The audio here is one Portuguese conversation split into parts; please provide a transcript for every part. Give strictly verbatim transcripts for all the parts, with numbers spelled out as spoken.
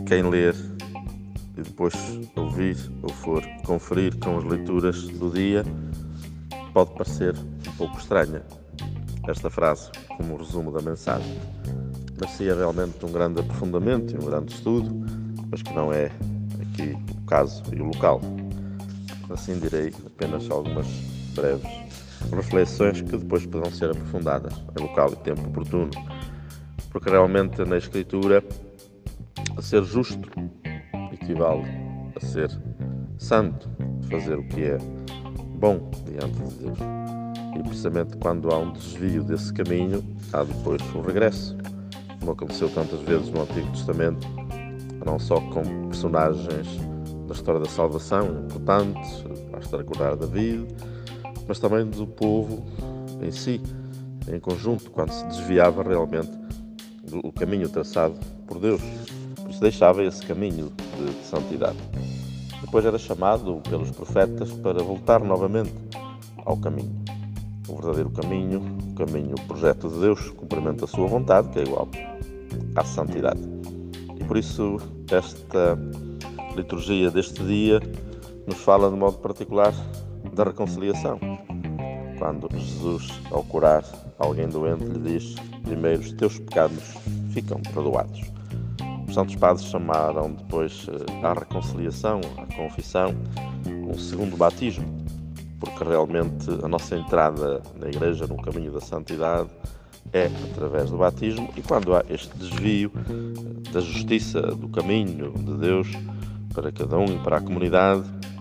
quem ler e depois ouvir ou for conferir com as leituras do dia, pode parecer um pouco estranha esta frase como resumo da mensagem. Merecia realmente um grande aprofundamento e um grande estudo, mas que não é aqui o caso e o local. Assim direi apenas algumas breves reflexões que depois poderão ser aprofundadas em local e tempo oportuno, porque realmente na Escritura a ser justo equivale a ser santo, fazer o que é bom diante de Deus. E precisamente quando há um desvio desse caminho, há depois um regresso, como aconteceu tantas vezes no Antigo Testamento, não só com personagens da história da salvação importantes, basta recordar David, mas também do povo em si, em conjunto, quando se desviava realmente do caminho traçado por Deus. Por isso deixava esse caminho de, de santidade. Depois era chamado pelos profetas para voltar novamente ao caminho. O verdadeiro caminho, o caminho, o projeto de Deus, cumprimento a sua vontade, que é igual à santidade. E por isso esta liturgia deste dia nos fala de modo particular da reconciliação. Quando Jesus, ao curar alguém doente, lhe diz: primeiro, os teus pecados ficam perdoados. Os santos padres chamaram depois à reconciliação, à confissão, um segundo batismo, porque realmente a nossa entrada na Igreja, no caminho da santidade, é através do batismo, e quando há este desvio da justiça, do caminho de Deus para cada um e para a comunidade,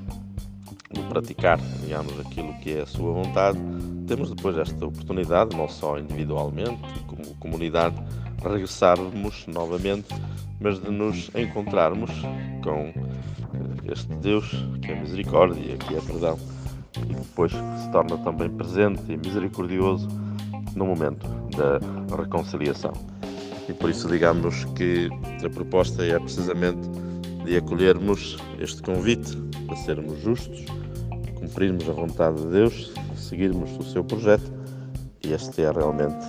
de praticar, digamos, aquilo que é a sua vontade, temos depois esta oportunidade, não só individualmente, como comunidade, regressarmos novamente, mas de nos encontrarmos com este Deus que é misericórdia, que é perdão, e que depois se torna também presente e misericordioso no momento da reconciliação. E por isso digamos que a proposta é precisamente de acolhermos este convite a sermos justos, cumprirmos a vontade de Deus, seguirmos o seu projeto, e este é realmente,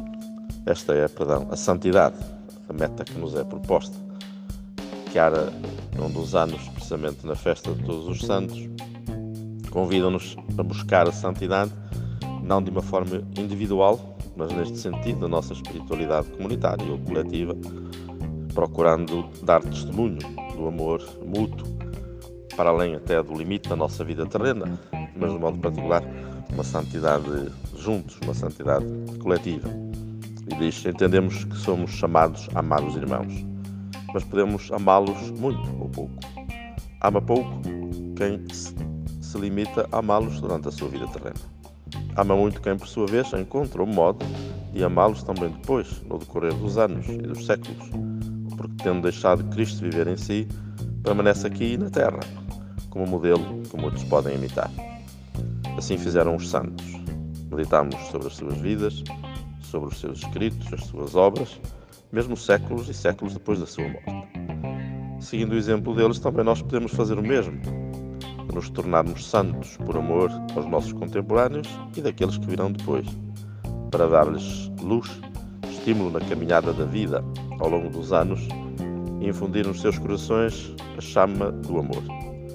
esta é, perdão, a santidade, a meta que nos é proposta. Que há um dos anos, precisamente na festa de Todos os Santos, convidam-nos a buscar a santidade, não de uma forma individual, mas neste sentido da nossa espiritualidade comunitária ou coletiva, procurando dar testemunho do amor mútuo, para além até do limite da nossa vida terrena, mas de modo particular uma santidade juntos, uma santidade coletiva. E diz: entendemos que somos chamados a amar os irmãos, mas podemos amá-los muito ou pouco. Ama pouco quem se limita a amá-los durante a sua vida terrena. Ama muito quem, por sua vez, encontra o modo de amá-los também depois, no decorrer dos anos e dos séculos, porque, tendo deixado Cristo viver em si, permanece aqui na terra, como modelo que muitos podem imitar. Assim fizeram os santos. Meditamos sobre as suas vidas, sobre os seus escritos, as suas obras, mesmo séculos e séculos depois da sua morte. Seguindo o exemplo deles, também nós podemos fazer o mesmo, nos tornarmos santos por amor aos nossos contemporâneos e daqueles que virão depois, para dar-lhes luz, estímulo na caminhada da vida ao longo dos anos e infundir nos seus corações a chama do amor.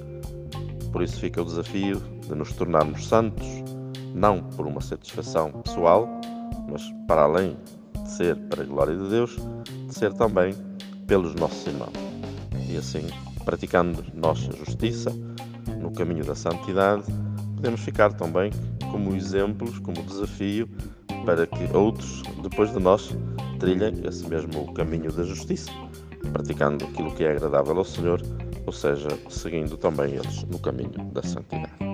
Por isso fica o desafio de nos tornarmos santos, não por uma satisfação pessoal, mas para além de ser para a glória de Deus, de ser também pelos nossos irmãos. E assim, praticando nós a justiça, no caminho da santidade, podemos ficar também como exemplos, como desafio, para que outros, depois de nós, trilhem esse mesmo caminho da justiça, praticando aquilo que é agradável ao Senhor, ou seja, seguindo também eles no caminho da santidade.